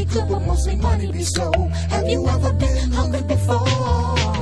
good, but mostly money be slow. Have you ever been hungry before?